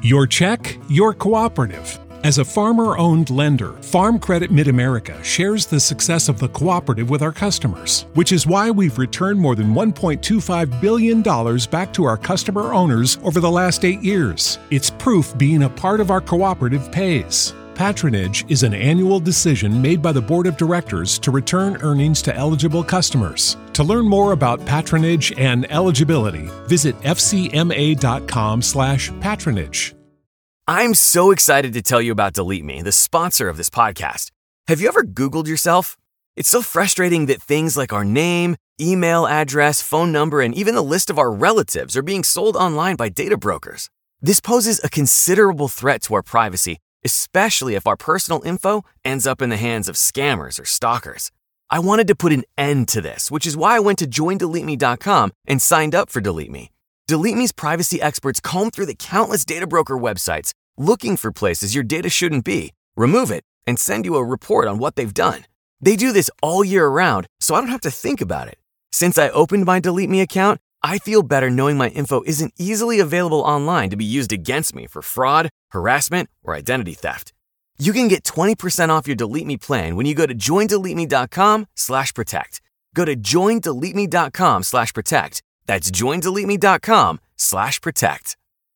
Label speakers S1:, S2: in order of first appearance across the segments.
S1: Your check, your cooperative. As a farmer-owned lender, Farm Credit Mid-America shares the success of the cooperative with our customers, which is why we've returned more than $1.25 billion back to our customer owners over the last 8 years. It's proof being a part of our cooperative pays. Patronage is an annual decision made by the Board of Directors to return earnings to eligible customers. To learn more about patronage and eligibility, visit fcma.com/patronage.
S2: I'm so excited to tell you about Delete Me, the sponsor of this podcast. Have you ever Googled yourself? It's so frustrating that things like our name, email address, phone number, and even the list of our relatives are being sold online by data brokers. This poses a considerable threat to our privacy, especially if our personal info ends up in the hands of scammers or stalkers. I wanted to put an end to this, which is why I went to joindeleteme.com and signed up for Delete Me. Delete Me's privacy experts comb through the countless data broker websites looking for places your data shouldn't be, remove it, and send you a report on what they've done. They do this all year round, so I don't have to think about it. Since I opened my Delete Me account, I feel better knowing my info isn't easily available online to be used against me for fraud, harassment, or identity theft. You can get 20% off your Delete Me plan when you go to joindeleteme.com/protect. Go to joindeleteme.com/protect. That's joindeleteme.com/protect.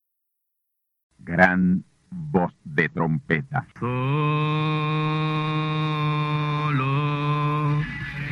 S3: Gran voz de trompeta.
S4: Solo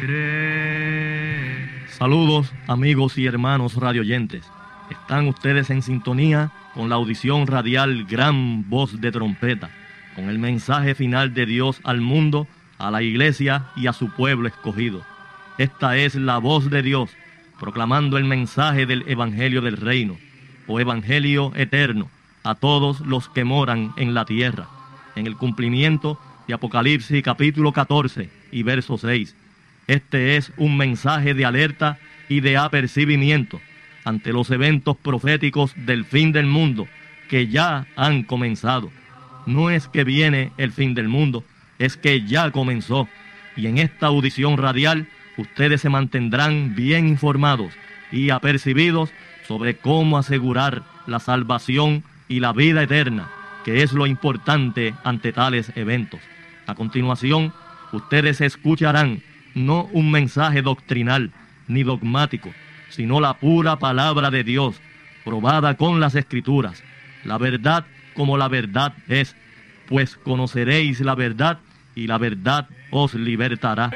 S4: Saludos, amigos y hermanos radioyentes. Están ustedes en sintonía con la audición radial Gran Voz de Trompeta, con el mensaje final de Dios al mundo, a la iglesia y a su pueblo escogido. Esta es la voz de Dios, proclamando el mensaje del Evangelio del Reino, o Evangelio eterno, a todos los que moran en la tierra, en el cumplimiento de Apocalipsis capítulo 14 y verso 6. Este es un mensaje de alerta y de apercibimiento ante los eventos proféticos del fin del mundo que ya han comenzado. No es que viene el fin del mundo, es que ya comenzó. Y en esta audición radial, ustedes se mantendrán bien informados y apercibidos sobre cómo asegurar la salvación y la vida eterna, que es lo importante ante tales eventos. A continuación, ustedes escucharán no un mensaje doctrinal ni dogmático, sino la pura palabra de Dios, probada con las Escrituras. La verdad como la verdad es, pues conoceréis la verdad y la verdad os libertará.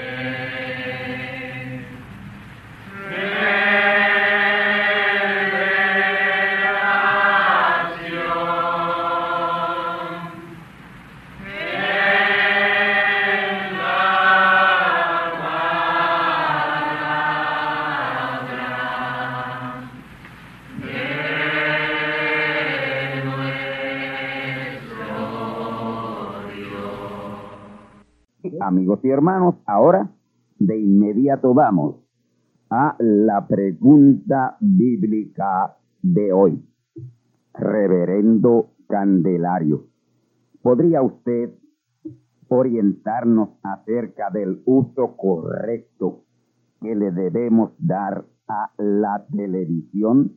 S3: Amigos y hermanos, ahora de inmediato vamos a la pregunta bíblica de hoy. Reverendo Candelario, ¿podría usted orientarnos acerca del uso correcto que le debemos dar a la televisión?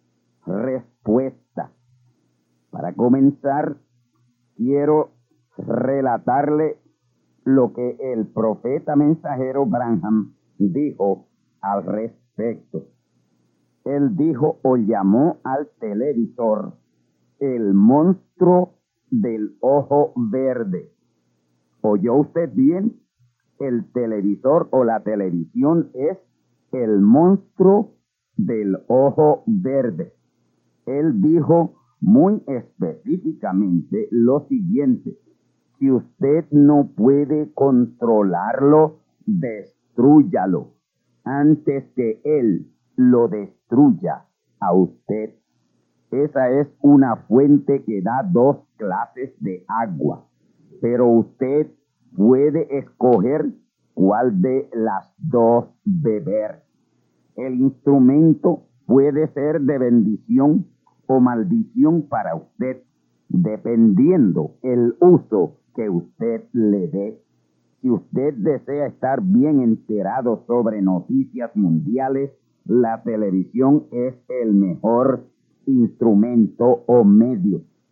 S3: Respuesta. Para comenzar, quiero relatarle lo que el profeta mensajero Branham dijo al respecto. Él dijo o llamó al televisor el monstruo del ojo verde. ¿Oyó usted bien? El televisor o la televisión es el monstruo del ojo verde. Él dijo muy específicamente lo siguiente: si usted no puede controlarlo, destrúyalo antes que él lo destruya a usted. Esa es una fuente que da 2 clases de agua, pero usted puede escoger cuál de las 2 beber. El instrumento puede ser de bendición o maldición para usted, dependiendo el uso que usted le dé. Si usted desea estar bien enterado sobre noticias mundiales, la televisión es el mejor instrumento o medio.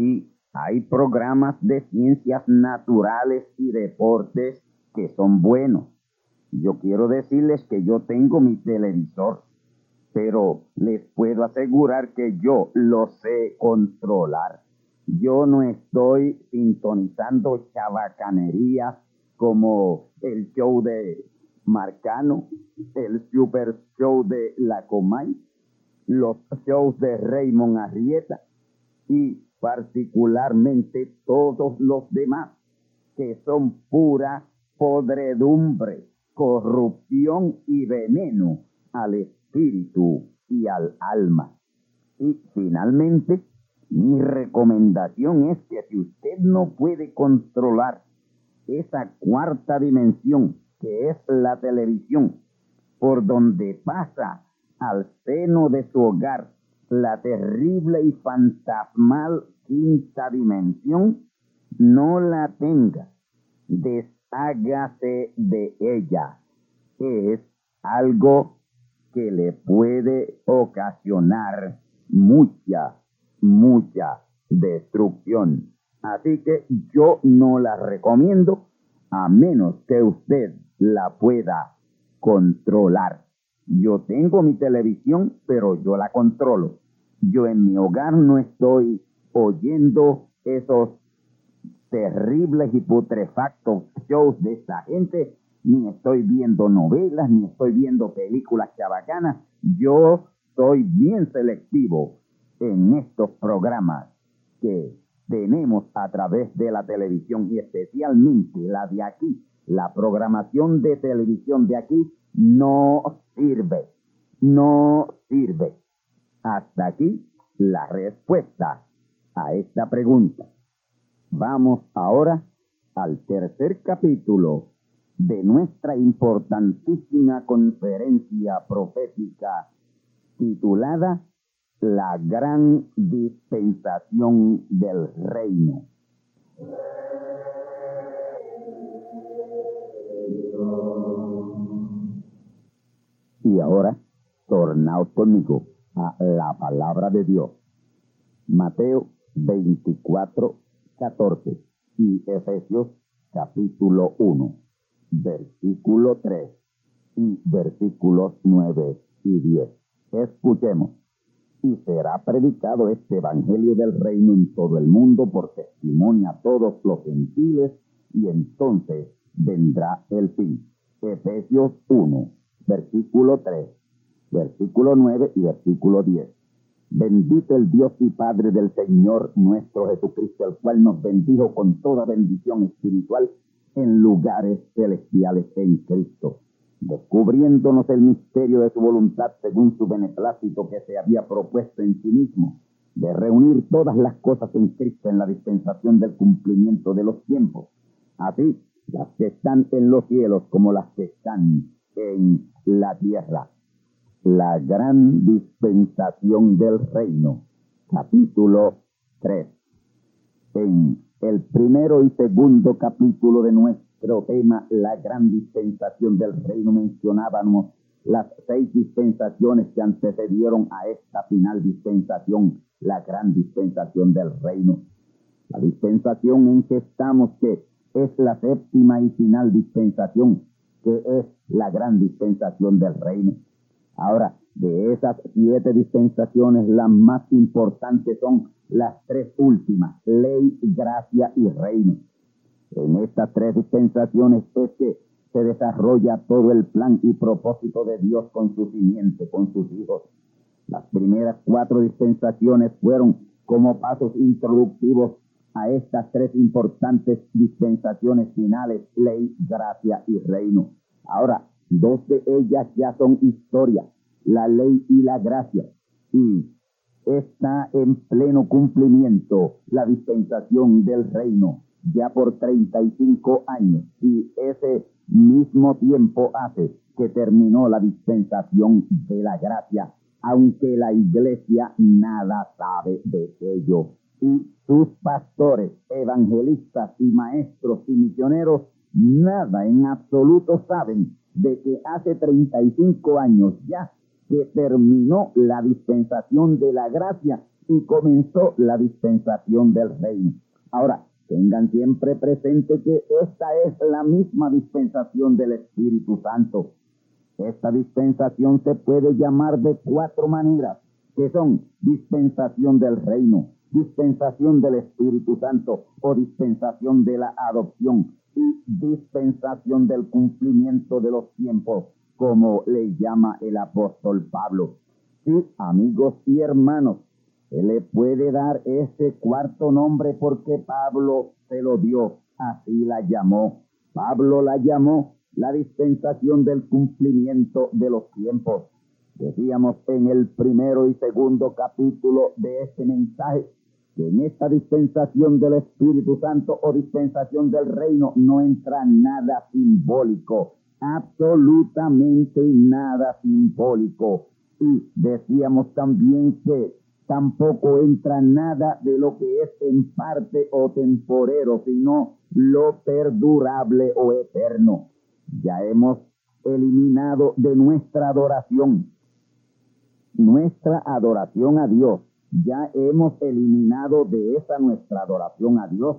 S3: Y hay programas de ciencias naturales y deportes que son buenos. Yo quiero decirles que yo tengo mi televisor, pero les puedo asegurar que yo lo sé controlar. Yo no estoy sintonizando chabacanerías como el show de Marcano, el super show de La Comay, los shows de Raymond Arrieta y particularmente todos los demás que son pura podredumbre, corrupción y veneno al espíritu y al alma. Y finalmente, mi recomendación es que si usted no puede controlar esa cuarta dimensión que es la televisión, por donde pasa al seno de su hogar la terrible y fantasmal quinta dimensión, no la tenga. Deshágase de ella. Es algo que le puede ocasionar mucha destrucción. Así que yo no la recomiendo a menos que usted la pueda controlar. Yo tengo mi televisión, pero yo la controlo. Yo en mi hogar no estoy oyendo esos terribles y putrefactos shows de esta gente, ni estoy viendo novelas, ni estoy viendo películas chabacanas. Yo soy bien selectivo en estos programas que tenemos a través de la televisión y especialmente la de aquí. La programación de televisión de aquí no sirve. Hasta aquí la respuesta a esta pregunta. Vamos ahora al tercer capítulo de nuestra importantísima conferencia profética titulada La Gran Dispensación del Reino. Y ahora, tornaos conmigo a la palabra de Dios. Mateo 24:14 y Efesios capítulo 1, versículo 3 y versículos 9 y 10. Escuchemos. Y será predicado este evangelio del reino en todo el mundo por testimonio a todos los gentiles, y entonces vendrá el fin. Efesios 1, versículo 3, versículo 9 y versículo 10. Bendito el Dios y Padre del Señor nuestro Jesucristo, el cual nos bendijo con toda bendición espiritual en lugares celestiales en Cristo, descubriéndonos el misterio de su voluntad según su beneplácito que se había propuesto en sí mismo, de reunir todas las cosas en Cristo en la dispensación del cumplimiento de los tiempos, así las que están en los cielos como las que están en la tierra. La gran dispensación del reino, capítulo 3. En el primero y segundo capítulo de nuestro tema, la gran dispensación del reino, mencionábamos las 6 dispensaciones que antecedieron a esta final dispensación, la gran dispensación del reino. La dispensación en que estamos, que es la séptima y final dispensación, que es la gran dispensación del reino. Ahora, de esas 7 dispensaciones, las más importantes son las 3 últimas, ley, gracia y reino. En estas 3 dispensaciones es que se desarrolla todo el plan y propósito de Dios con su simiente, con sus hijos. Las primeras 4 dispensaciones fueron como pasos introductivos a estas 3 importantes dispensaciones finales, ley, gracia y reino. Ahora, 2 de ellas ya son historia, la ley y la gracia, y está en pleno cumplimiento la dispensación del reino ya por 35 años, y ese mismo tiempo hace que terminó la dispensación de la gracia, aunque la iglesia nada sabe de ello, y sus pastores, evangelistas y maestros y misioneros nada en absoluto saben de que hace 35 años ya que terminó la dispensación de la gracia y comenzó la dispensación del reino. Ahora, tengan siempre presente que esta es la misma dispensación del Espíritu Santo. Esta dispensación se puede llamar de 4 maneras, que son dispensación del reino, dispensación del Espíritu Santo o dispensación de la adopción y dispensación del cumplimiento de los tiempos, como le llama el apóstol Pablo. Sí, amigos y hermanos, se le puede dar ese cuarto nombre porque Pablo se lo dio, así la llamó. Pablo la llamó la dispensación del cumplimiento de los tiempos. Decíamos en el primero y segundo capítulo de este mensaje que en esta dispensación del Espíritu Santo o dispensación del reino no entra nada simbólico, absolutamente nada simbólico. Y decíamos también que tampoco entra nada de lo que es en parte o temporero, sino lo perdurable o eterno. Ya hemos eliminado de nuestra adoración a Dios. Ya hemos eliminado de esa nuestra adoración a Dios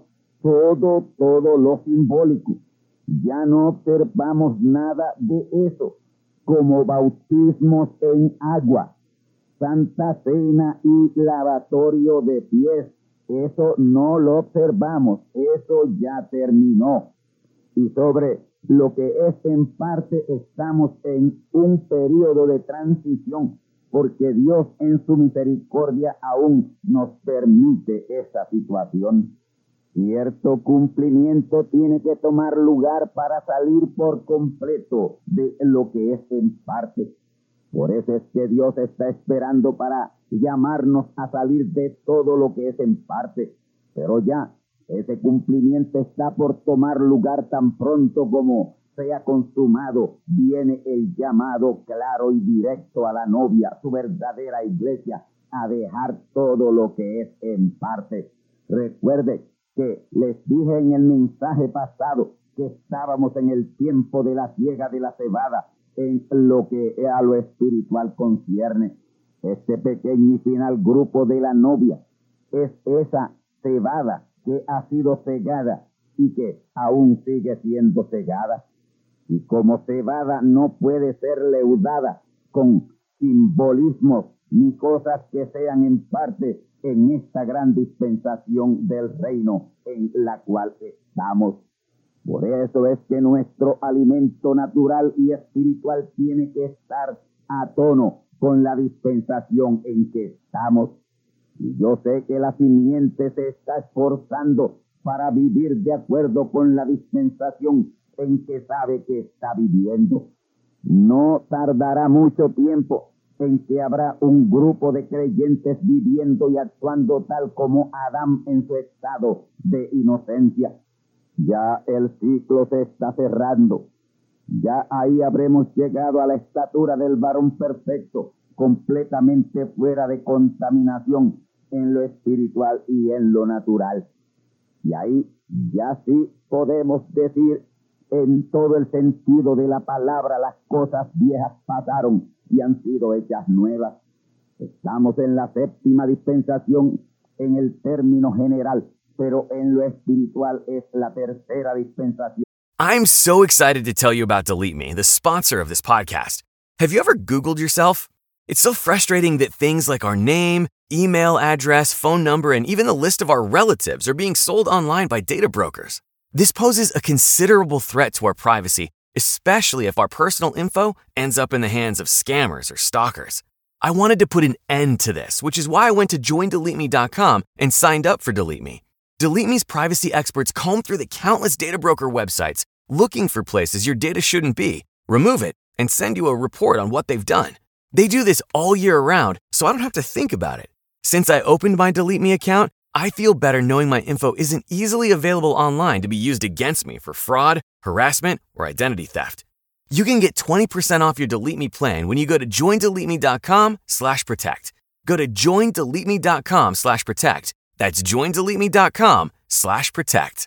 S3: todo lo simbólico. Ya no observamos nada de eso, como bautismos en agua, Santa Cena y lavatorio de pies. Eso no lo observamos, eso ya terminó. Y sobre lo que es en parte, estamos en un periodo de transición, porque Dios en su misericordia aún nos permite esa situación. Cierto cumplimiento tiene que tomar lugar para salir por completo de lo que es en parte. Por eso es que Dios está esperando para llamarnos a salir de todo lo que es en parte. Pero ya ese cumplimiento está por tomar lugar tan pronto como sea consumado. Viene el llamado claro y directo a la novia, su verdadera iglesia, a dejar todo lo que es en parte. Recuerde que les dije en el mensaje pasado que estábamos en el tiempo de la siega de la cebada en lo que a lo espiritual concierne. Este pequeño y final grupo de la novia es esa cebada que ha sido cegada y que aún sigue siendo cegada. Y como cebada no puede ser leudada con simbolismos ni cosas que sean en parte en esta gran dispensación del reino en la cual estamos. Por eso es que nuestro alimento natural y espiritual tiene que estar a tono con la dispensación en que estamos. Y yo sé que la simiente se está esforzando para vivir de acuerdo con la dispensación en que sabe que está viviendo. No tardará mucho tiempo en que habrá un grupo de creyentes viviendo y actuando tal como Adán en su estado de inocencia. Ya el ciclo se está cerrando. Ya ahí habremos llegado a la estatura del varón perfecto, completamente fuera de contaminación en lo espiritual y en lo natural. Y ahí ya sí podemos decir en todo el sentido de la palabra, las cosas viejas pasaron y han sido hechas nuevas. Estamos en la séptima dispensación en el término general, pero en lo espiritual es la tercera dispensación.
S2: I'm so excited to tell you about Delete Me, the sponsor of this podcast. Have you ever Googled yourself? It's so frustrating that things like our name, email address, phone number, and even the list of our relatives are being sold online by data brokers. This poses a considerable threat to our privacy, especially if our personal info ends up in the hands of scammers or stalkers. I wanted to put an end to this, which is why I went to joindeleteme.com and signed up for Delete Me. Delete Me's privacy experts comb through the countless data broker websites looking for places your data shouldn't be, remove it, and send you a report on what they've done. They do this all year round, so I don't have to think about it. Since I opened my Delete Me account, I feel better knowing my info isn't easily available online to be used against me for fraud, harassment, or identity theft. You can get 20% off your Delete Me plan when you go to joindeleteme.com/protect. Go to joindeleteme.com/protect. That's joindeleteme.com/protect.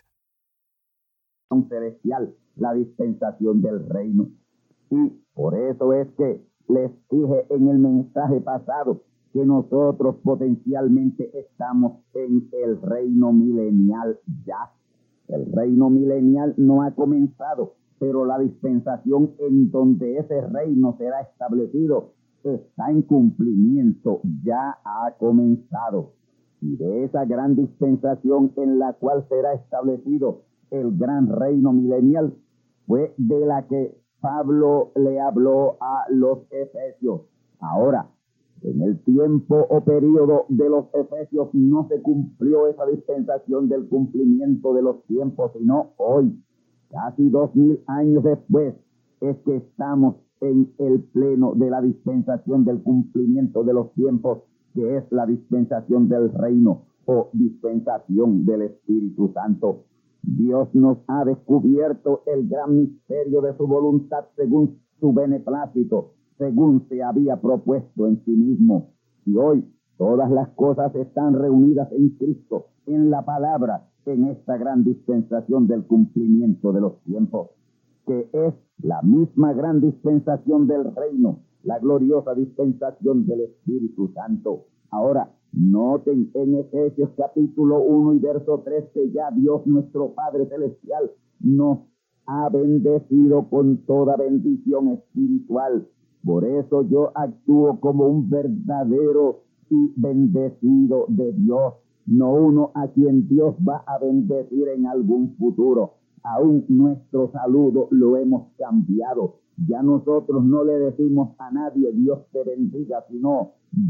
S3: Celestial, la dispensación del reino. Y por eso es que les dije en el mensaje pasado que nosotros potencialmente estamos en el reino milenial ya. El reino milenial no ha comenzado, pero la dispensación en donde ese reino será establecido está en cumplimiento, ya ha comenzado. Y de esa gran dispensación en la cual será establecido el gran reino milenial, fue de la que Pablo le habló a los efesios. Ahora, en el tiempo o periodo de los efesios no se cumplió esa dispensación del cumplimiento de los tiempos, sino hoy, casi 2000 años después, es que estamos en el pleno de la dispensación del cumplimiento de los tiempos, que es la dispensación del reino o dispensación del Espíritu Santo. Dios nos ha descubierto el gran misterio de su voluntad según su beneplácito, según se había propuesto en sí mismo. Y hoy todas las cosas están reunidas en Cristo, en la palabra, en esta gran dispensación del cumplimiento de los tiempos, que es la misma gran dispensación del reino, la gloriosa dispensación del Espíritu Santo. Ahora, noten en Efesios capítulo 1 y verso 3 que ya Dios nuestro Padre Celestial nos ha bendecido con toda bendición espiritual. Por eso yo actúo como un verdadero y bendecido de Dios, no uno a quien Dios va a bendecir en algún futuro. Aún nuestro saludo lo hemos cambiado. Ya nosotros no le decimos a nadie Dios te bendiga, sino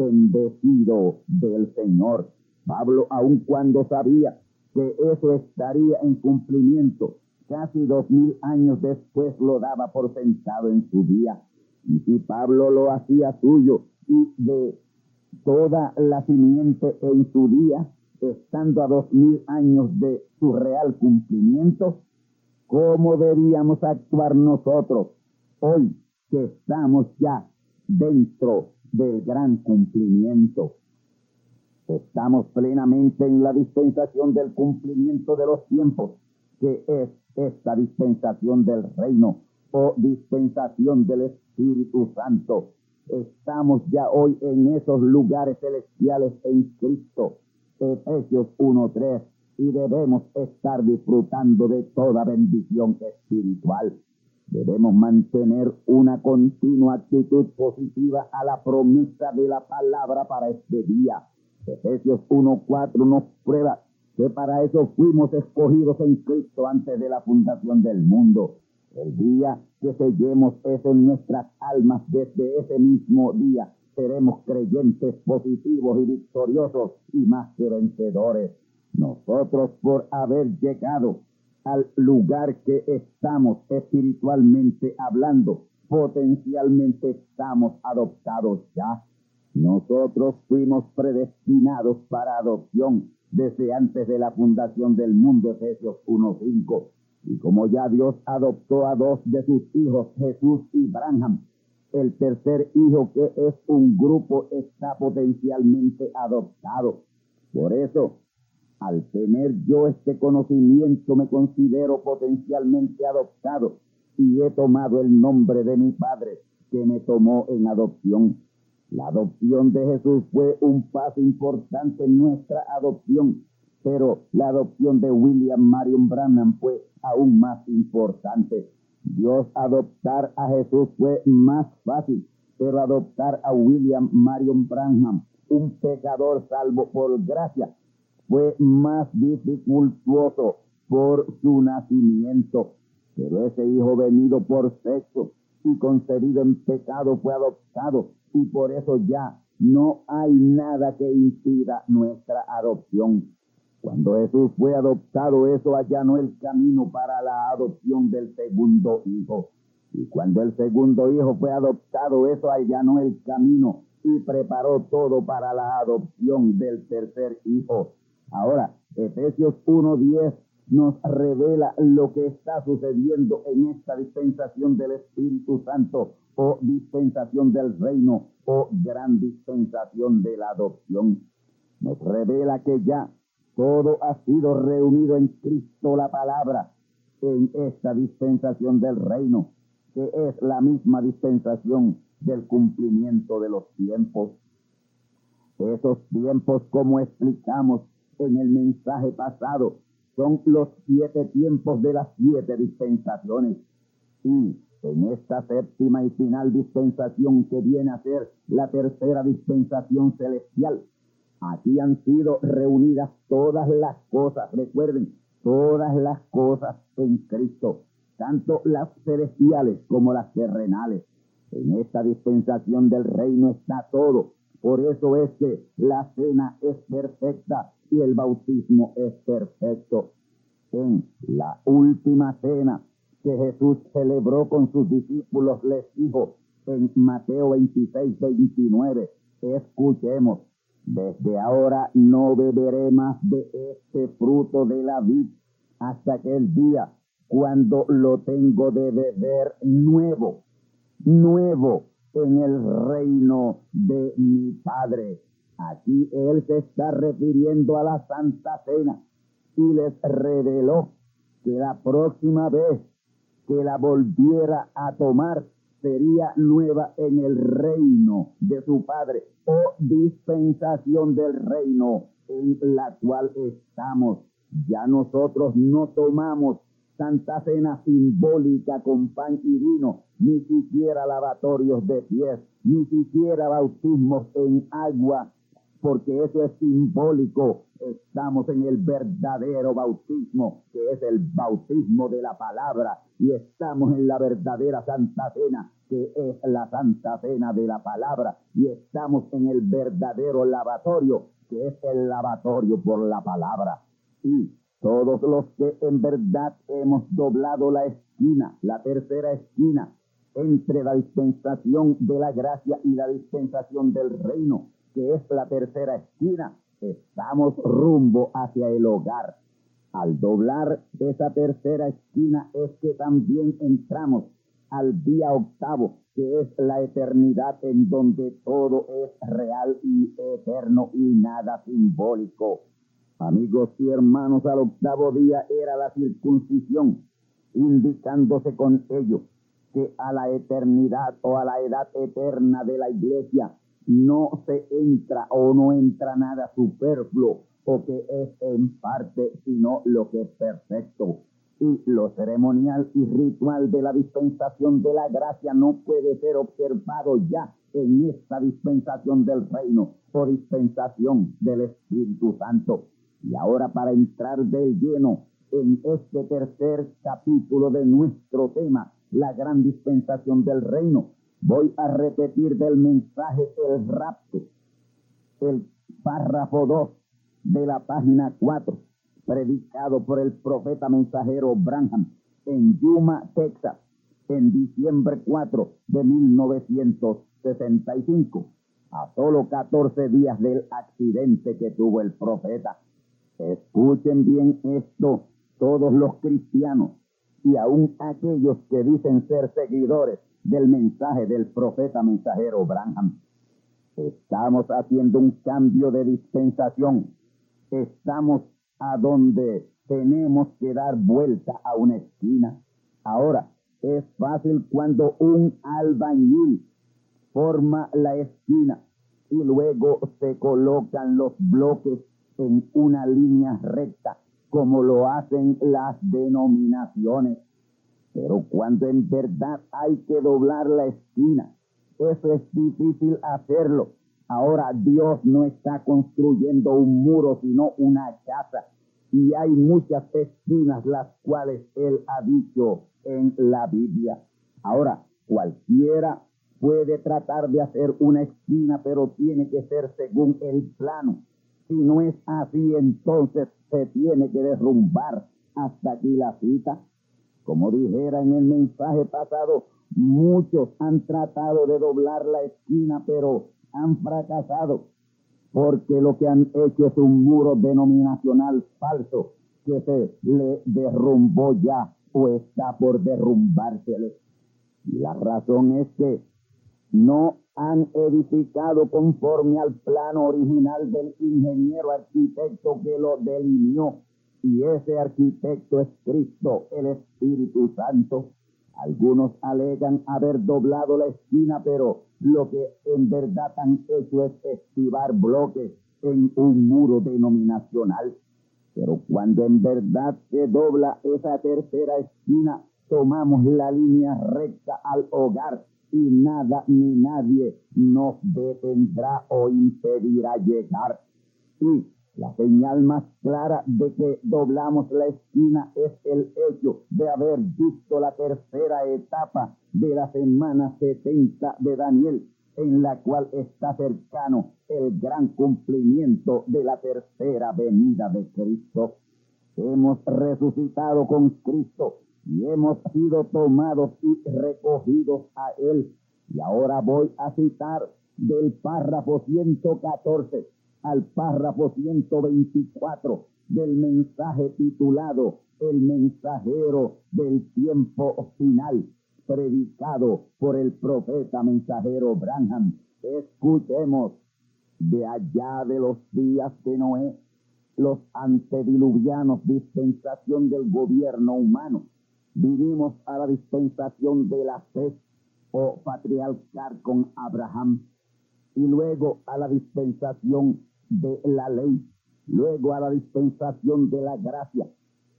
S3: bendecido del Señor. Pablo, aun cuando sabía que eso estaría en cumplimiento, casi 2000 años después lo daba por sentado en su día. Y si Pablo lo hacía suyo y de toda la simiente en su día, estando a 2000 años de su real cumplimiento, ¿cómo debíamos actuar nosotros hoy que estamos ya dentro del gran cumplimiento? Estamos plenamente en la dispensación del cumplimiento de los tiempos, que es esta dispensación del reino o dispensación del Espíritu Santo. Estamos ya hoy en esos lugares celestiales en Cristo, Efesios 1:3, y debemos estar disfrutando de toda bendición espiritual. Debemos mantener una continua actitud positiva a la promesa de la palabra para este día. Efesios 1:4 nos prueba que para eso fuimos escogidos en Cristo antes de la fundación del mundo. El día que sellemos eso en nuestras almas, desde ese mismo día seremos creyentes positivos y victoriosos y más que vencedores. Nosotros, por haber llegado al lugar que estamos espiritualmente hablando, potencialmente estamos adoptados ya. Nosotros fuimos predestinados para adopción desde antes de la fundación del mundo, Efesios 1:5. Y como ya Dios adoptó a 2 de sus hijos, Jesús y Branham, el tercer hijo, que es un grupo, está potencialmente adoptado. Por eso, al tener yo este conocimiento, me considero potencialmente adoptado y he tomado el nombre de mi Padre, que me tomó en adopción. La adopción de Jesús fue un paso importante en nuestra adopción, pero la adopción de William Marion Branham fue aún más importante. Dios adoptar a Jesús fue más fácil, pero adoptar a William Marion Branham, un pecador salvo por gracia, fue más dificultuoso por su nacimiento. Pero ese hijo venido por sexo y concebido en pecado fue adoptado, y por eso ya no hay nada que impida nuestra adopción. Cuando Jesús fue adoptado, eso allanó el camino para la adopción del segundo hijo. Y cuando el segundo hijo fue adoptado, eso allanó el camino y preparó todo para la adopción del tercer hijo. Ahora, Efesios 1:10 nos revela lo que está sucediendo en esta dispensación del Espíritu Santo o dispensación del reino o gran dispensación de la adopción. Nos revela que ya todo ha sido reunido en Cristo, la palabra, en esta dispensación del reino, que es la misma dispensación del cumplimiento de los tiempos. Esos tiempos, como explicamos en el mensaje pasado, son los 7 tiempos de las 7 dispensaciones. Y en esta séptima y final dispensación, que viene a ser la tercera dispensación celestial, aquí han sido reunidas todas las cosas, recuerden, todas las cosas en Cristo, tanto las celestiales como las terrenales. En esta dispensación del reino está todo. Por eso es que la cena es perfecta y el bautismo es perfecto. En la última cena que Jesús celebró con sus discípulos, les dijo en Mateo 26, 29, escuchemos: desde ahora no beberé más de este fruto de la vid hasta aquel día cuando lo tengo de beber nuevo en el reino de mi Padre. Aquí él se está refiriendo a la Santa Cena y les reveló que la próxima vez que la volviera a tomar sería nueva en el reino de su Padre, o dispensación del reino en la cual estamos. Ya nosotros no tomamos Santa Cena simbólica con pan y vino, ni siquiera lavatorios de pies, ni siquiera bautismos en agua, porque eso es simbólico. Estamos en el verdadero bautismo, que es el bautismo de la palabra, y estamos en la verdadera Santa Cena, que es la Santa Cena de la palabra, y estamos en el verdadero lavatorio, que es el lavatorio por la palabra. Y todos los que en verdad hemos doblado la esquina, la tercera esquina, entre la dispensación de la gracia y la dispensación del reino, que es la tercera esquina, estamos rumbo hacia el hogar. Al doblar esa tercera esquina es que también entramos al día octavo, que es la eternidad, en donde todo es real y eterno y nada simbólico. Amigos y hermanos, al octavo día era la circuncisión, indicándose con ello que a la eternidad o a la edad eterna de la iglesia no se entra o no entra nada superfluo o que es en parte, sino lo que es perfecto. Y lo ceremonial y ritual de la dispensación de la gracia no puede ser observado ya en esta dispensación del reino o dispensación del Espíritu Santo. Y ahora, para entrar de lleno en este tercer capítulo de nuestro tema, la gran dispensación del reino, voy a repetir del mensaje el rapto, el párrafo 2 de la página 4, predicado por el profeta mensajero Branham en Yuma, Texas, en diciembre 4 de 1965, a solo 14 días del accidente que tuvo el profeta. Escuchen bien esto, todos los cristianos y aún aquellos que dicen ser seguidores del mensaje del profeta mensajero Branham. Estamos haciendo un cambio de dispensación. Estamos a donde tenemos que dar vuelta a una esquina. Ahora, es fácil cuando un albañil forma la esquina y luego se colocan los bloques en una línea recta, como lo hacen las denominaciones. Pero cuando en verdad hay que doblar la esquina, eso es difícil hacerlo. Ahora Dios no está construyendo un muro, sino una casa. Y hay muchas esquinas las cuales Él ha dicho en la Biblia. Ahora, cualquiera puede tratar de hacer una esquina, pero tiene que ser según el plano. Si no es así, entonces se tiene que derrumbar. Hasta aquí la cita. Como dijera en el mensaje pasado, muchos han tratado de doblar la esquina, pero han fracasado, porque lo que han hecho es un muro denominacional falso que se le derrumbó ya o está por derrumbársele. Y la razón es que no han edificado conforme al plano original del ingeniero arquitecto que lo delineó. Y ese arquitecto es Cristo, el Espíritu Santo. Algunos alegan haber doblado la esquina, pero lo que en verdad han hecho es estivar bloques en un muro denominacional. Pero cuando en verdad se dobla esa tercera esquina, tomamos la línea recta al hogar y nada ni nadie nos detendrá o impedirá llegar. Y la señal más clara de que doblamos la esquina es el hecho de haber visto la tercera etapa de la semana 70 de Daniel, en la cual está cercano el gran cumplimiento de la tercera venida de Cristo. Hemos resucitado con Cristo y hemos sido tomados y recogidos a Él. Y ahora voy a citar del párrafo 114 al párrafo 124 del mensaje titulado El mensajero del tiempo final, predicado por el profeta mensajero Branham. Escuchemos: de allá de los días de Noé, los antediluvianos, dispensación del gobierno humano, vivimos a la dispensación de la fe o patriarcal con Abraham, y luego a la dispensación de la ley, luego a la dispensación de la gracia,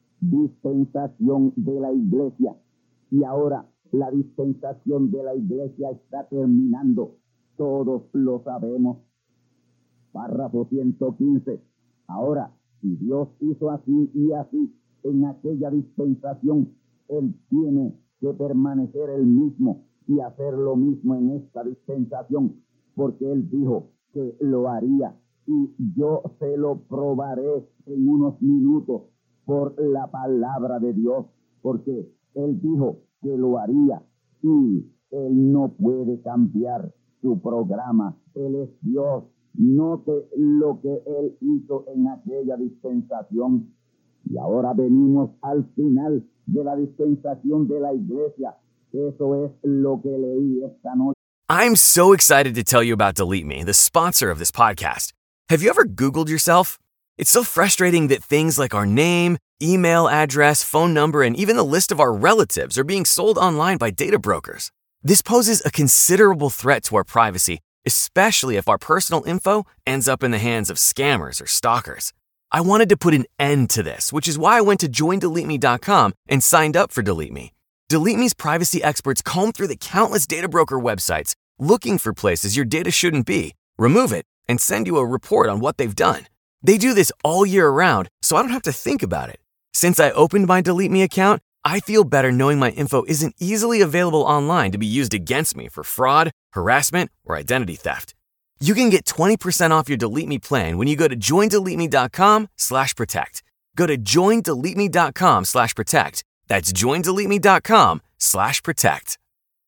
S3: dispensación de la iglesia, y ahora la dispensación de la iglesia está terminando. Todos lo sabemos. Párrafo 115. Ahora, si Dios hizo así y así en aquella dispensación, Él tiene que permanecer el mismo y hacer lo mismo en esta dispensación, porque Él dijo que lo haría, y yo se lo probaré en unos minutos por la palabra de Dios, porque Él dijo que lo haría y Él no puede cambiar su programa. Él es Dios. Note lo que Él hizo en aquella dispensación. Y ahora venimos al final de la dispensación de la iglesia. Eso es lo que leí esta noche.
S2: I'm so excited to tell you about Delete Me, the sponsor of this podcast. Have you ever Googled yourself? It's so frustrating that things like our name, email address, phone number, and even the list of our relatives are being sold online by data brokers. This poses a considerable threat to our privacy, especially if our personal info ends up in the hands of scammers or stalkers. I wanted to put an end to this, which is why I went to joindeleteme.com and signed up for Delete Me. Delete Me's privacy experts comb through the countless data broker websites looking for places your data shouldn't be, remove it, and send you a report on what they've done. They do this all year round, so I don't have to think about it. Since I opened my Delete Me account, I feel better knowing my info isn't easily available online to be used against me for fraud, harassment, or identity theft. You can get 20% off your Delete Me plan when you go to joindeleteme.com/protect. Go to joindeleteme.com/protect. That's joindeleteme.com/protect.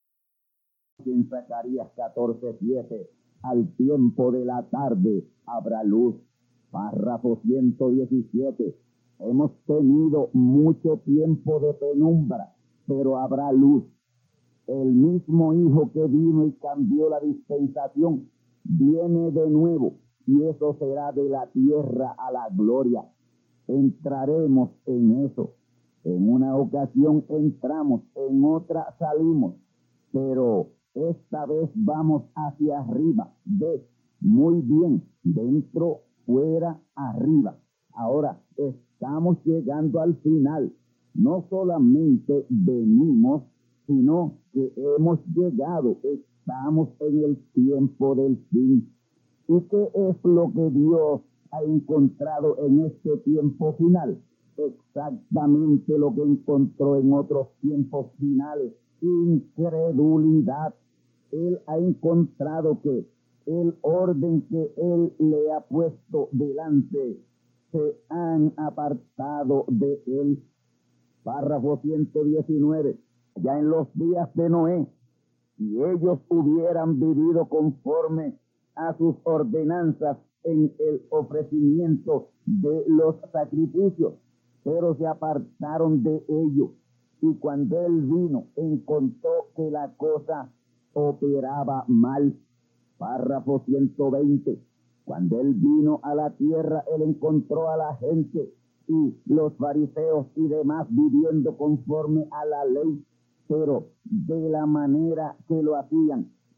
S3: En Zacarías 14:7, al tiempo de la tarde habrá luz. Párrafo 117. Hemos tenido mucho tiempo de penumbra, pero habrá luz. El mismo Hijo que vino y cambió la dispensación viene de nuevo, y eso será de la tierra a la gloria. Entraremos en eso. En una ocasión entramos, en otra salimos, pero esta vez vamos hacia arriba. ¿Ves? Muy bien, dentro, fuera, arriba. Ahora estamos llegando al final. No solamente venimos, sino que hemos llegado. Estamos en el tiempo del fin. ¿Y qué es lo que Dios ha encontrado en este tiempo final? Exactamente lo que encontró en otros tiempos finales: incredulidad. Él ha encontrado que el orden que Él le ha puesto delante se han apartado de Él. Párrafo 119. Ya en los días de Noé, si ellos hubieran vivido conforme a sus ordenanzas en el ofrecimiento de los sacrificios, pero se apartaron de ello. Y cuando Él vino, encontró que la cosa operaba mal. Párrafo 120. Cuando Él vino a la tierra, Él encontró a la gente y los fariseos y demás viviendo conforme a la ley, pero de la manera que lo hacían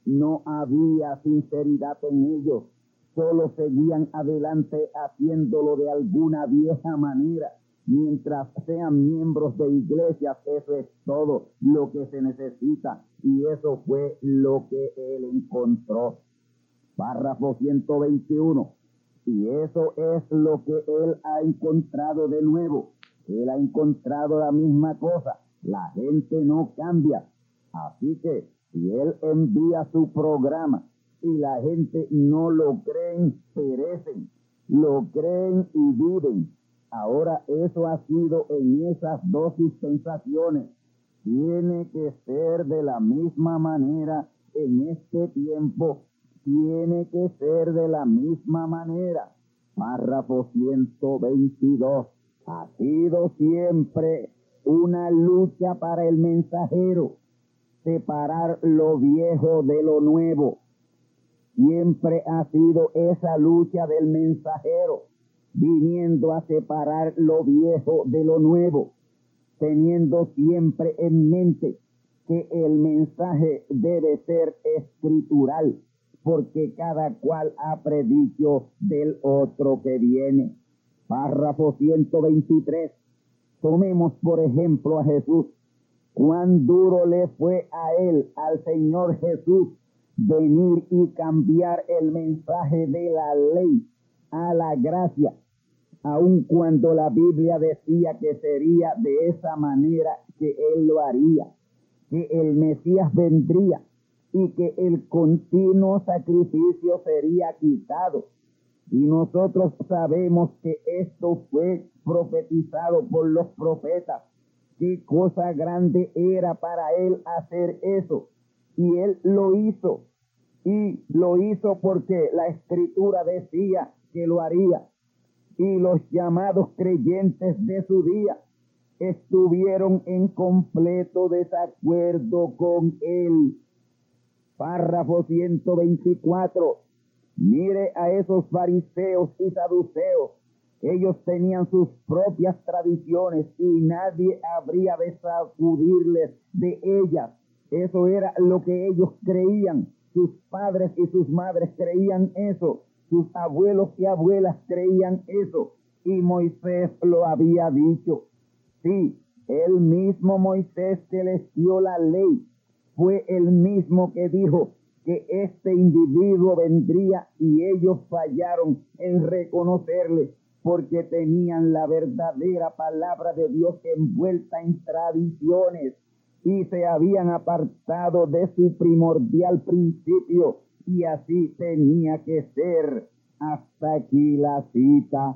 S3: No había sinceridad en ellos. Solo seguían adelante haciéndolo de alguna vieja manera. Mientras sean miembros de iglesias, eso es todo lo que se necesita. Y eso fue lo que él encontró. Párrafo 121. Y eso es lo que él ha encontrado de nuevo. Él ha encontrado la misma cosa. La gente no cambia. Así que si él envía su programa y la gente no lo creen, perecen. Lo creen y viven. Ahora eso ha sido en esas dos dispensaciones. Tiene que ser de la misma manera en este tiempo. Tiene que ser de la misma manera. Párrafo 122. Ha sido siempre una lucha para el mensajero, separar lo viejo de lo nuevo. Siempre ha sido esa lucha del mensajero, viniendo a separar lo viejo de lo nuevo, teniendo siempre en mente que el mensaje debe ser escritural, porque cada cual ha predicho del otro que viene. Párrafo 123. Tomemos por ejemplo a Jesús. Cuán duro le fue a él, al Señor Jesús, venir y cambiar el mensaje de la ley a la gracia, aun cuando la Biblia decía que sería de esa manera que él lo haría, que el Mesías vendría y que el continuo sacrificio sería quitado. Y nosotros sabemos que esto fue profetizado por los profetas. Qué cosa grande era para él hacer eso. Y él lo hizo. Y lo hizo porque la Escritura decía que lo haría. Y los llamados creyentes de su día estuvieron en completo desacuerdo con él. Párrafo 124. Mire a esos fariseos y saduceos. Ellos tenían sus propias tradiciones y nadie habría de sacudirles de ellas. Eso era lo que ellos creían. Sus padres y sus madres creían eso. Sus abuelos y abuelas creían eso. Y Moisés lo había dicho. Sí, el mismo Moisés que les dio la ley fue el mismo que dijo que este individuo vendría, y ellos fallaron en reconocerle porque tenían la verdadera palabra de Dios envuelta en tradiciones y se habían apartado de su primordial principio, y así tenía que ser. Hasta aquí la cita.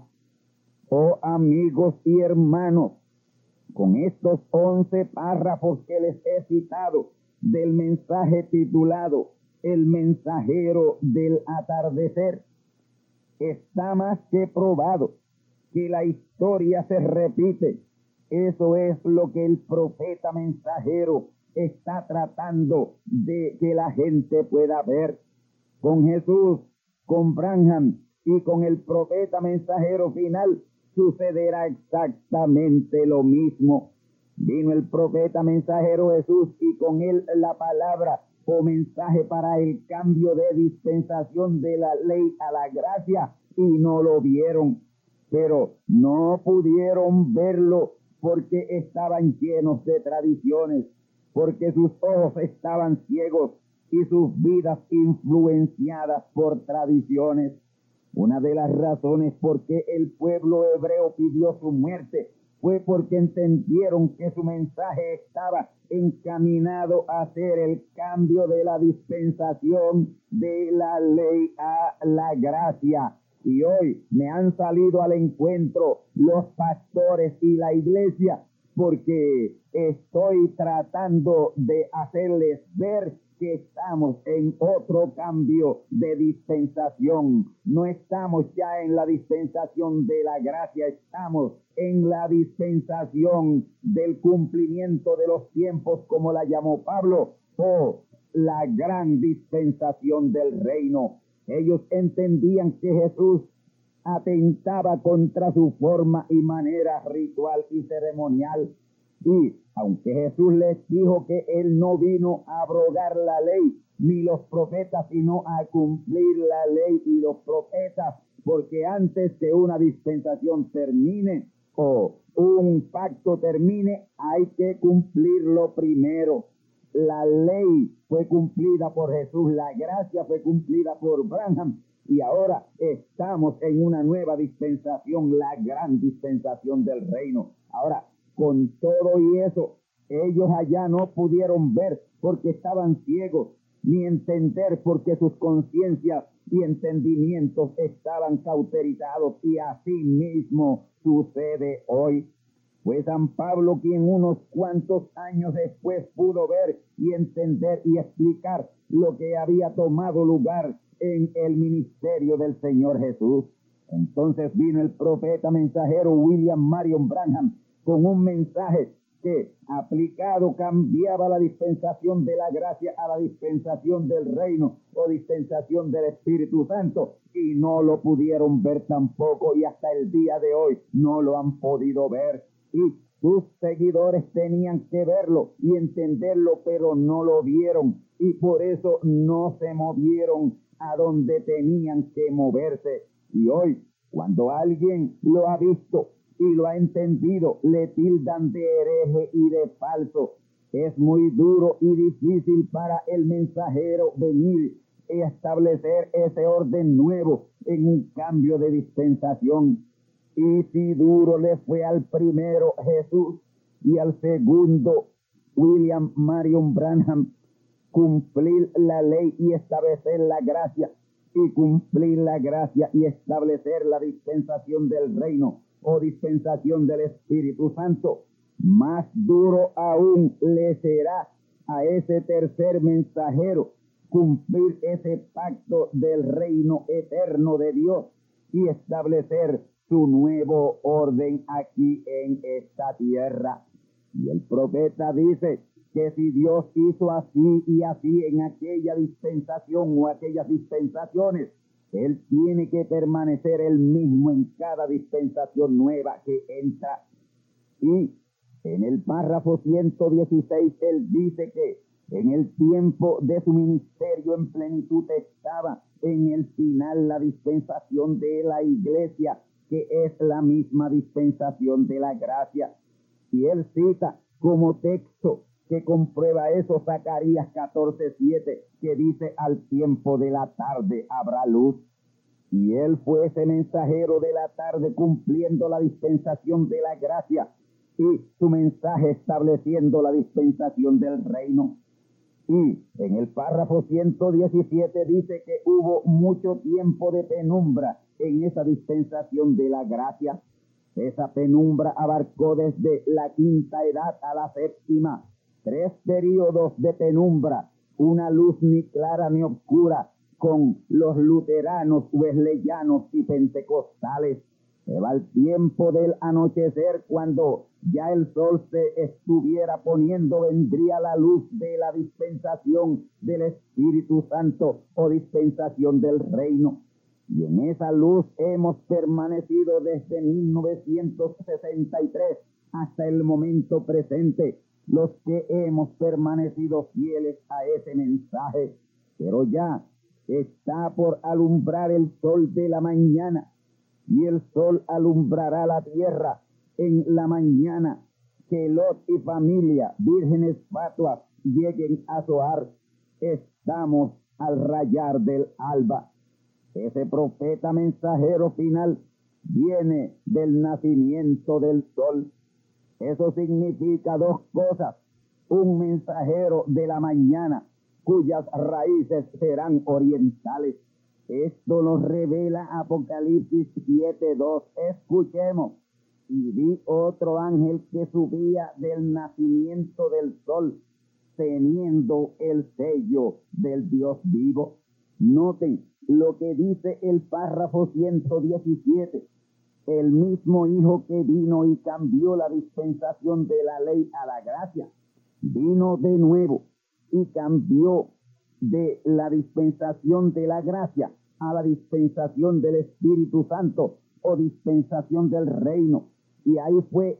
S3: Oh amigos y hermanos, con estos 11 párrafos que les he citado del mensaje titulado El mensajero del atardecer, está más que probado que la historia se repite. Eso es lo que el profeta mensajero está tratando de que la gente pueda ver. Con Jesús, con Branham y con el profeta mensajero final sucederá exactamente lo mismo. Vino el profeta mensajero Jesús y con él la palabra o mensaje para el cambio de dispensación de la ley a la gracia, y no lo vieron, pero no pudieron verlo porque estaban llenos de tradiciones, porque sus ojos estaban ciegos y sus vidas influenciadas por tradiciones. Una de las razones por qué el pueblo hebreo pidió su muerte fue porque entendieron que su mensaje estaba encaminado a hacer el cambio de la dispensación de la ley a la gracia. Y hoy me han salido al encuentro los pastores y la iglesia porque estoy tratando de hacerles ver que estamos en otro cambio de dispensación. No estamos ya en la dispensación de la gracia, estamos en la dispensación del cumplimiento de los tiempos, como la llamó Pablo, o la gran dispensación del reino. Ellos entendían que Jesús atentaba contra su forma y manera ritual y ceremonial. Y aunque Jesús les dijo que Él no vino a abrogar la ley ni los profetas, sino a cumplir la ley y los profetas, porque antes que una dispensación termine o un pacto termine, hay que cumplirlo primero. La ley fue cumplida por Jesús, la gracia fue cumplida por Branham, y ahora estamos en una nueva dispensación, la gran dispensación del reino. Ahora, con todo y eso, ellos allá no pudieron ver porque estaban ciegos, ni entender porque sus conciencias y entendimientos estaban cauterizados, y así mismo sucede hoy. Fue San Pablo quien unos cuantos años después pudo ver y entender y explicar lo que había tomado lugar en el ministerio del Señor Jesús. Entonces vino el profeta mensajero William Marion Branham con un mensaje que, aplicado, cambiaba la dispensación de la gracia a la dispensación del reino o dispensación del Espíritu Santo, y no lo pudieron ver tampoco, y hasta el día de hoy no lo han podido ver. Y sus seguidores tenían que verlo y entenderlo, pero no lo vieron, y por eso no se movieron a donde tenían que moverse. Y hoy, cuando alguien lo ha visto y lo ha entendido, le tildan de hereje y de falso. Es muy duro y difícil para el mensajero venir y establecer ese orden nuevo en un cambio de dispensación. Y si duro le fue al primero Jesús y al segundo William Marion Branham cumplir la ley y establecer la gracia, y cumplir la gracia y establecer la dispensación del reino o dispensación del Espíritu Santo, más duro aún le será a ese tercer mensajero cumplir ese pacto del reino eterno de Dios y establecer su nuevo orden aquí en esta tierra. Y el profeta dice que si Dios hizo así y así en aquella dispensación o aquellas dispensaciones, Él tiene que permanecer el mismo en cada dispensación nueva que entra. Y en el párrafo 116, Él dice que en el tiempo de su ministerio en plenitud estaba en el final la dispensación de la iglesia, que es la misma dispensación de la gracia. Y Él cita como texto que comprueba eso Zacarías 14:7, que dice: al tiempo de la tarde habrá luz. Y Él fue ese mensajero de la tarde cumpliendo la dispensación de la gracia y su mensaje estableciendo la dispensación del reino. Y en el párrafo 117 dice que hubo mucho tiempo de penumbra en esa dispensación de la gracia. Esa penumbra abarcó desde la quinta edad a la séptima, 3 periodos de penumbra, una luz ni clara ni oscura, con los luteranos, wesleyanos y pentecostales. Se va el tiempo del anochecer, cuando ya el sol se estuviera poniendo, vendría la luz de la dispensación del Espíritu Santo o dispensación del reino. Y en esa luz hemos permanecido desde 1963 hasta el momento presente, los que hemos permanecido fieles a ese mensaje. Pero ya está por alumbrar el sol de la mañana, y el sol alumbrará la tierra en la mañana que Lot y familia, vírgenes fatuas, lleguen a Zoar. Estamos al rayar del alba. Ese profeta mensajero final viene del nacimiento del sol. Eso significa 2 cosas: un mensajero de la mañana cuyas raíces serán orientales. Esto nos revela Apocalipsis 7:2. Escuchemos: y vi otro ángel que subía del nacimiento del sol, teniendo el sello del Dios vivo. Noten lo que dice el párrafo 117. El mismo Hijo que vino y cambió la dispensación de la ley a la gracia, vino de nuevo y cambió de la dispensación de la gracia a la dispensación del Espíritu Santo o dispensación del reino. Y ahí fue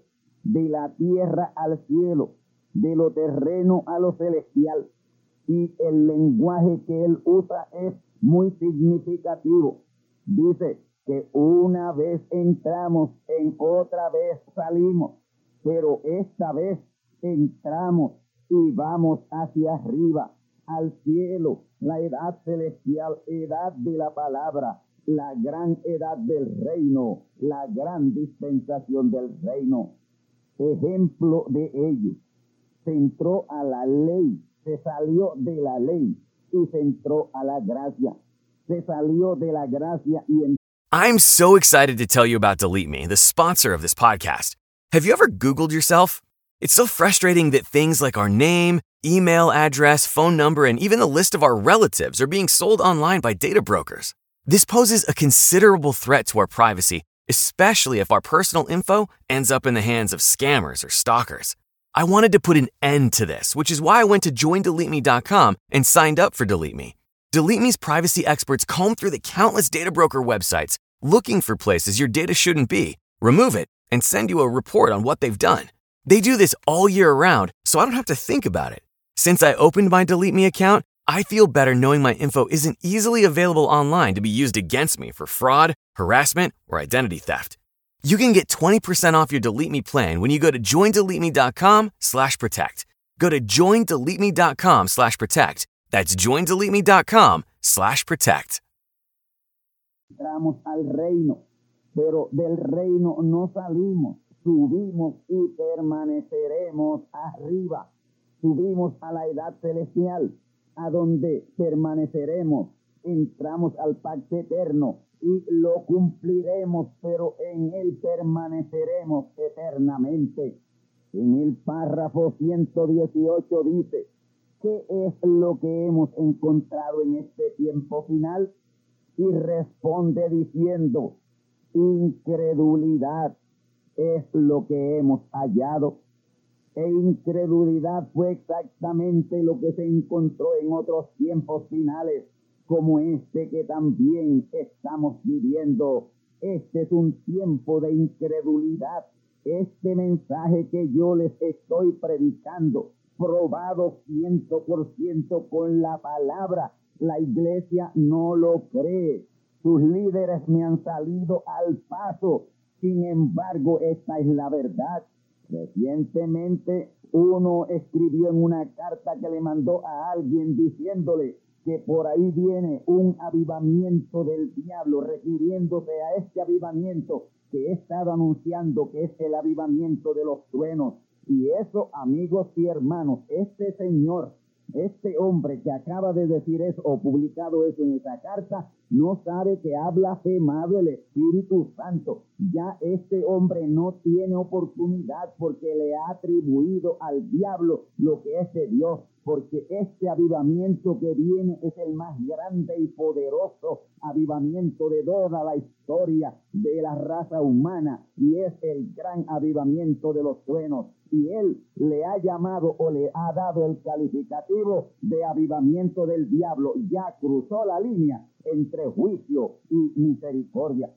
S3: de la tierra al cielo, de lo terreno a lo celestial. Y el lenguaje que él usa es muy significativo. Dice que una vez entramos, en otra vez salimos, pero esta vez entramos y vamos hacia arriba, al cielo, la edad celestial, edad de la palabra, la gran edad del reino, la gran dispensación del reino. Ejemplo de ello, se entró a la ley, se salió de la ley y se entró a la gracia. Se salió de la gracia y entró.
S2: I'm so excited to tell you about Delete Me, the sponsor of this podcast. Have you ever Googled yourself? It's so frustrating that things like our name, email address, phone number, and even the list of our relatives are being sold online by data brokers. This poses a considerable threat to our privacy, especially if our personal info ends up in the hands of scammers or stalkers. I wanted to put an end to this, which is why I went to joindeleteme.com and signed up for Delete Me. Delete Me's privacy experts comb through the countless data broker websites looking for places your data shouldn't be, remove it, and send you a report on what they've done. They do this all year round, so I don't have to think about it. Since I opened my Delete Me account, I feel better knowing my info isn't easily available online to be used against me for fraud, harassment, or identity theft. You can get 20% off your Delete Me plan when you go to joindeleteme.com/protect. Go to joindeleteme.com/protect. That's joindeleteme.com/protect.
S3: Entramos al reino, pero del reino no salimos, subimos y permaneceremos arriba. Subimos a la edad celestial, a donde permaneceremos, entramos al pacto eterno y lo cumpliremos, pero en él permaneceremos eternamente. En el párrafo 118 dice, ¿qué es lo que hemos encontrado en este tiempo final? Y responde diciendo, incredulidad es lo que hemos hallado. E incredulidad fue exactamente lo que se encontró en otros tiempos finales, como este que también estamos viviendo. Este es un tiempo de incredulidad. Este mensaje que yo les estoy predicando, probado 100% con la palabra, la iglesia no lo cree. Sus líderes me han salido al paso. Sin embargo, esta es la verdad. Recientemente uno escribió en una carta que le mandó a alguien diciéndole que por ahí viene un avivamiento del diablo, refiriéndose a este avivamiento que he estado anunciando, que es el avivamiento de los truenos. Y eso, amigos y hermanos, este señor, este hombre que acaba de decir eso o publicado eso en esa carta, no sabe que ha blasfemado el Espíritu Santo. Ya este hombre no tiene oportunidad porque le ha atribuido al diablo lo que es de Dios, porque este avivamiento que viene es el más grande y poderoso avivamiento de toda la historia de la raza humana y es el gran avivamiento de los truenos. Y él le ha llamado o le ha dado el calificativo de avivamiento del diablo. Ya cruzó la línea entre juicio y misericordia.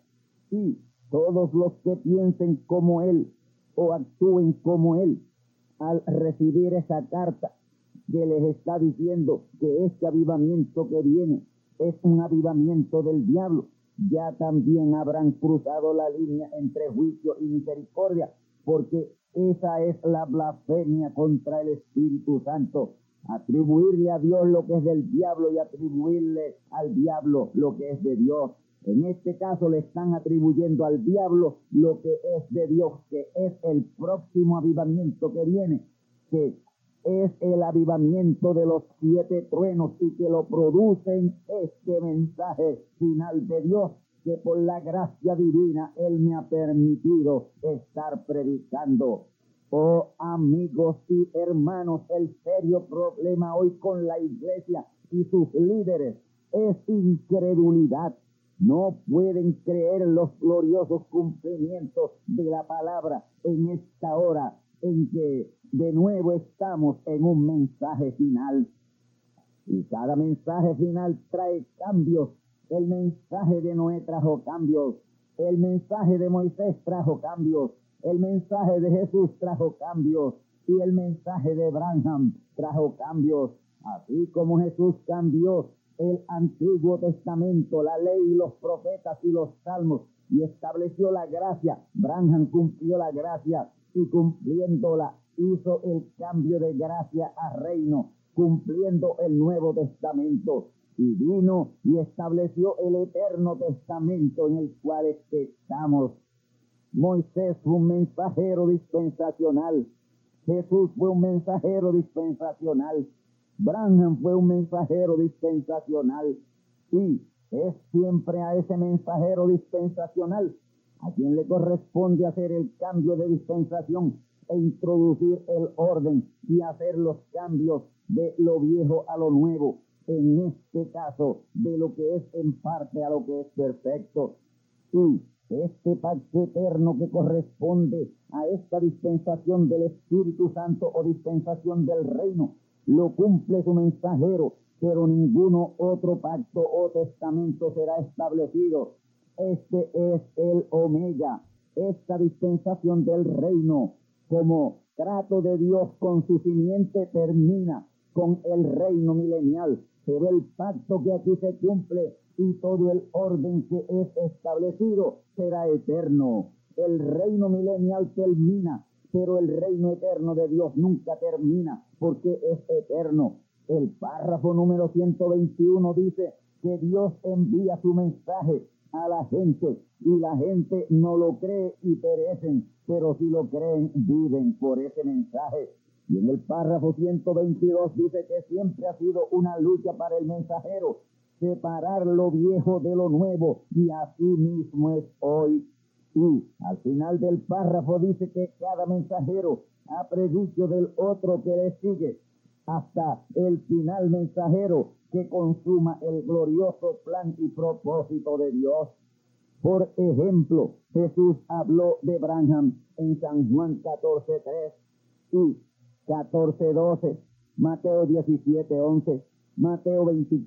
S3: Y todos los que piensen como él o actúen como él, al recibir esa carta que les está diciendo que este avivamiento que viene es un avivamiento del diablo, ya también habrán cruzado la línea entre juicio y misericordia, porque esa es la blasfemia contra el Espíritu Santo. Atribuirle a Dios lo que es del diablo y atribuirle al diablo lo que es de Dios. En este caso le están atribuyendo al diablo lo que es de Dios, que es el próximo avivamiento que viene, que es el avivamiento de los 7 truenos y que lo producen este mensaje final de Dios, que por la gracia divina Él me ha permitido estar predicando. Oh, amigos y hermanos, el serio problema hoy con la iglesia y sus líderes es incredulidad. No pueden creer los gloriosos cumplimientos de la palabra en esta hora en que de nuevo estamos en un mensaje final. Y cada mensaje final trae cambios. El mensaje de Noé trajo cambios. El mensaje de Moisés trajo cambios. El mensaje de Jesús trajo cambios y el mensaje de Branham trajo cambios. Así como Jesús cambió el Antiguo Testamento, la ley, los profetas y los salmos, y estableció la gracia, Branham cumplió la gracia y cumpliéndola hizo el cambio de gracia a reino, cumpliendo el Nuevo Testamento. Y vino y estableció el Eterno Testamento en el cual estamos. Moisés fue un mensajero dispensacional. Jesús fue un mensajero dispensacional. Branham fue un mensajero dispensacional. Y es siempre a ese mensajero dispensacional a quien le corresponde hacer el cambio de dispensación e introducir el orden y hacer los cambios de lo viejo a lo nuevo. En este caso, de lo que es en parte a lo que es perfecto. Y este pacto eterno que corresponde a esta dispensación del Espíritu Santo o dispensación del reino, lo cumple su mensajero, pero ninguno otro pacto o testamento será establecido. Este es el Omega, esta dispensación del reino, como trato de Dios con su simiente, termina con el reino milenial, pero el pacto que aquí se cumple y todo el orden que es establecido será eterno. El reino milenial termina, pero el reino eterno de Dios nunca termina, porque es eterno. El párrafo número 121 dice que Dios envía su mensaje a la gente y la gente no lo cree y perecen, pero si lo creen viven por ese mensaje. Y en el párrafo 122 dice que siempre ha sido una lucha para el mensajero separar lo viejo de lo nuevo, y así mismo es hoy. Y al final del párrafo dice que cada mensajero ha predicho del otro que le sigue hasta el final mensajero que consuma el glorioso plan y propósito de Dios. Por ejemplo, Jesús habló de Branham en San Juan 14:3 y 14:12, Mateo 17:11, Mateo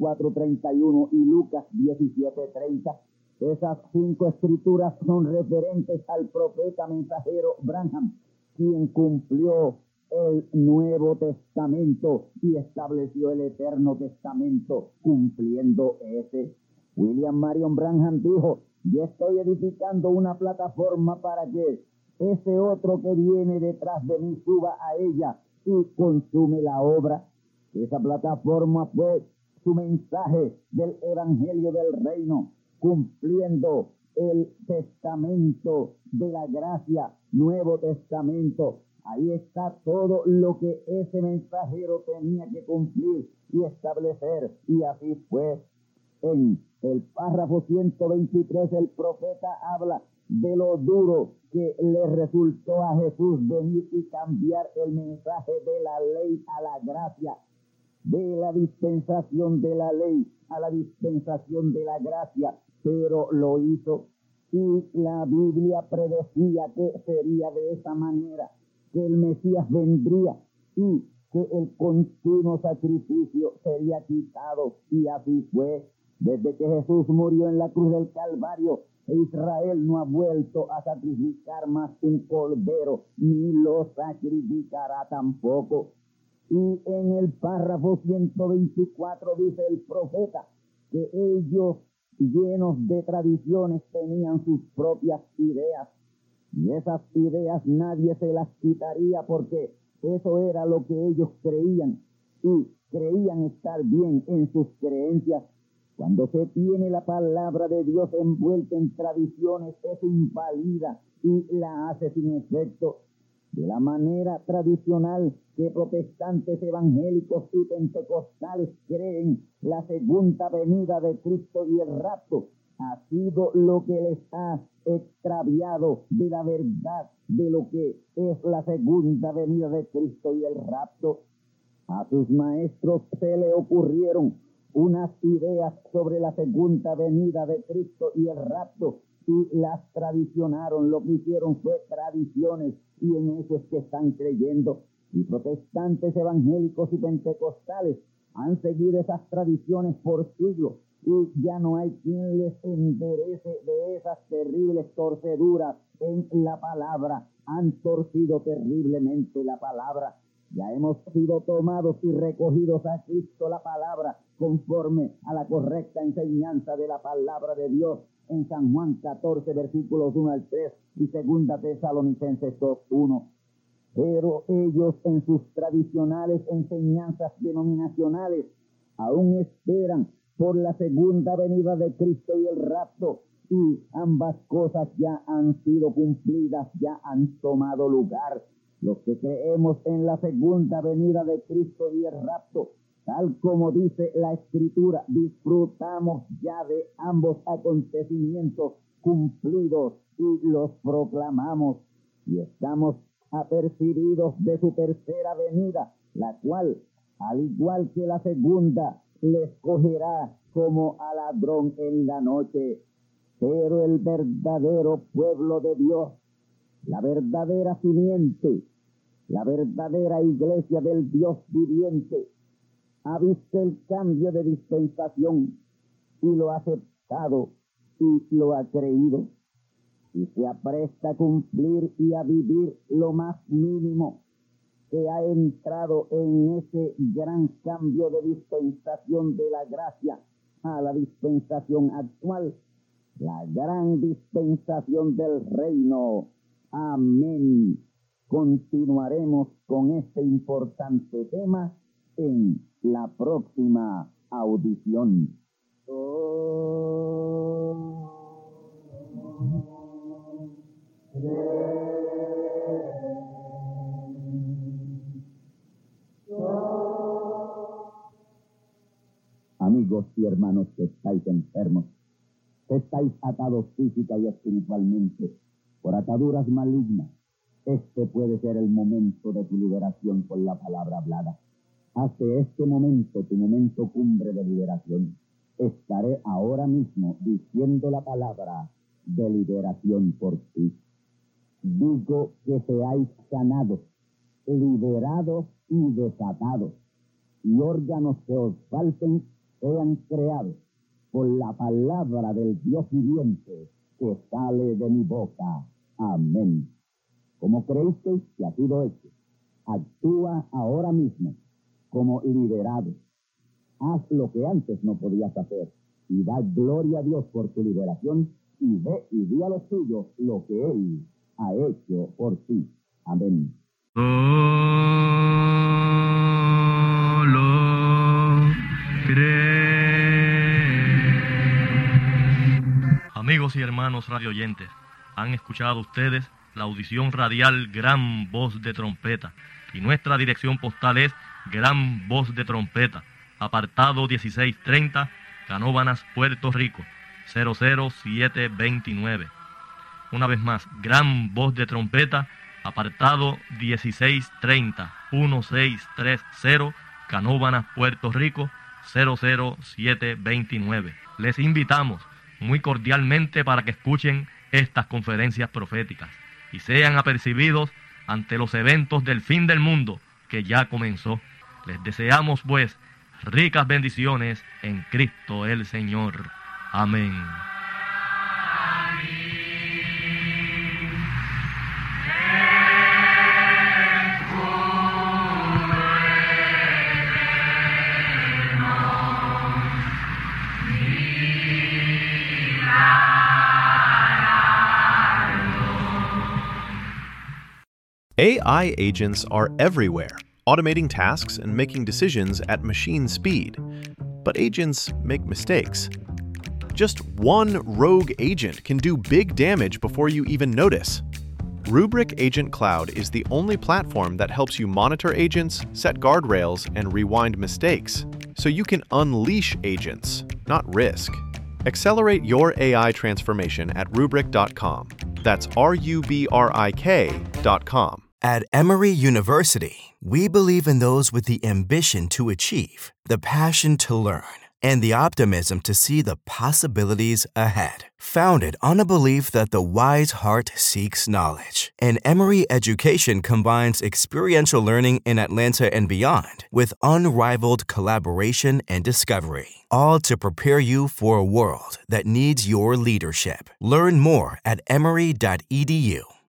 S3: 24:31 y Lucas 17:30. Esas 5 escrituras son referentes al profeta mensajero Branham, quien cumplió el Nuevo Testamento y estableció el Eterno Testamento, cumpliendo ese. William Marion Branham dijo: yo estoy edificando una plataforma para que ese otro que viene detrás de mí suba a ella y consume la obra. Esa plataforma fue su mensaje del Evangelio del Reino, cumpliendo el Testamento de la Gracia, Nuevo Testamento. Ahí está todo lo que ese mensajero tenía que cumplir y establecer, y así fue. En el párrafo 123 el profeta habla de lo duro que le resultó a Jesús venir y cambiar el mensaje de la ley a la gracia, de la dispensación de la ley a la dispensación de la gracia, pero lo hizo. Y la Biblia predecía que sería de esa manera, que el Mesías vendría y que el continuo sacrificio sería quitado, y así fue. Desde que Jesús murió en la cruz del Calvario, Israel no ha vuelto a sacrificar más un cordero, ni lo sacrificará tampoco. Y en el párrafo 124 dice el profeta que ellos, llenos de tradiciones, tenían sus propias ideas. Y esas ideas nadie se las quitaría, porque eso era lo que ellos creían, y creían estar bien en sus creencias. Cuando se tiene la palabra de Dios envuelta en tradiciones, eso invalida y la hace sin efecto. De la manera tradicional que protestantes, evangélicos y pentecostales creen la segunda venida de Cristo y el rapto, ha sido lo que les ha extraviado de la verdad de lo que es la segunda venida de Cristo y el rapto. A sus maestros se le ocurrieron unas ideas sobre la segunda venida de Cristo y el rapto, y las tradicionaron. Lo que hicieron fue tradiciones, y en eso es que están creyendo. Y protestantes, evangélicos y pentecostales han seguido esas tradiciones por siglos, y ya no hay quien les enderece de esas terribles torceduras en la palabra. han torcido terriblemente la palabra. Ya hemos sido tomados y recogidos a Cristo la palabra, conforme a la correcta enseñanza de la palabra de Dios en San Juan 14, versículos 1 al 3 y 2 Tesalonicenses 2:1. Pero ellos en sus tradicionales enseñanzas denominacionales aún esperan por la segunda venida de Cristo y el rapto, y ambas cosas ya han sido cumplidas, ya han tomado lugar. Los que creemos en la segunda venida de Cristo y el rapto, tal como dice la Escritura, disfrutamos ya de ambos acontecimientos cumplidos y los proclamamos, y estamos apercibidos de su tercera venida, la cual, al igual que la segunda, les cogerá como a ladrón en la noche. Pero el verdadero pueblo de Dios, la verdadera simiente, la verdadera iglesia del Dios viviente, ha visto el cambio de dispensación y lo ha aceptado y lo ha creído, y se apresta a cumplir y a vivir lo más mínimo que ha entrado en ese gran cambio de dispensación de la gracia a la dispensación actual, la gran dispensación del reino. Amén. Continuaremos con este importante tema en la próxima audición. Amigos y hermanos que estáis enfermos, que estáis atados física y espiritualmente por ataduras malignas, este puede ser el momento de tu liberación por la palabra hablada. Hace este momento tu momento cumbre de liberación. Estaré ahora mismo diciendo la palabra de liberación por ti. Digo que seáis sanados, liberados y desatados, y órganos que os falten sean creados por la palabra del Dios viviente que sale de mi boca. Amén. Como creísteis que ha sido hecho, actúa ahora mismo como liberado. Haz lo que antes no podías hacer y da gloria a Dios por tu liberación, y ve y di a los tuyos lo que Él ha hecho por ti. Amén.
S4: Solo Amigos y hermanos radioyentes, han escuchado ustedes la audición radial Gran Voz de Trompeta, y nuestra dirección postal es Gran Voz de Trompeta, apartado 1630, Canóvanas, Puerto Rico, 00729. Una vez más, Gran Voz de Trompeta, apartado 1630, 1630, Canóvanas, Puerto Rico, 00729. Les invitamos muy cordialmente para que escuchen estas conferencias proféticas y sean apercibidos ante los eventos del fin del mundo que ya comenzó. Les deseamos, pues, ricas bendiciones en Cristo el Señor. Amén.
S5: AI agents are everywhere, automating tasks and making decisions at machine speed. But agents make mistakes. Just one rogue agent can do big damage before you even notice. Rubrik Agent Cloud is the only platform that helps you monitor agents, set guardrails, and rewind mistakes, so you can unleash agents, not risk. Accelerate your AI transformation at Rubrik.com. That's RUBRIK.com.
S6: At Emory University, we believe in those with the ambition to achieve, the passion to learn, and the optimism to see the possibilities ahead. Founded on a belief that the wise heart seeks knowledge, and Emory education combines experiential learning in Atlanta and beyond with unrivaled collaboration and discovery, all to prepare you for a world that needs your leadership. Learn more at emory.edu.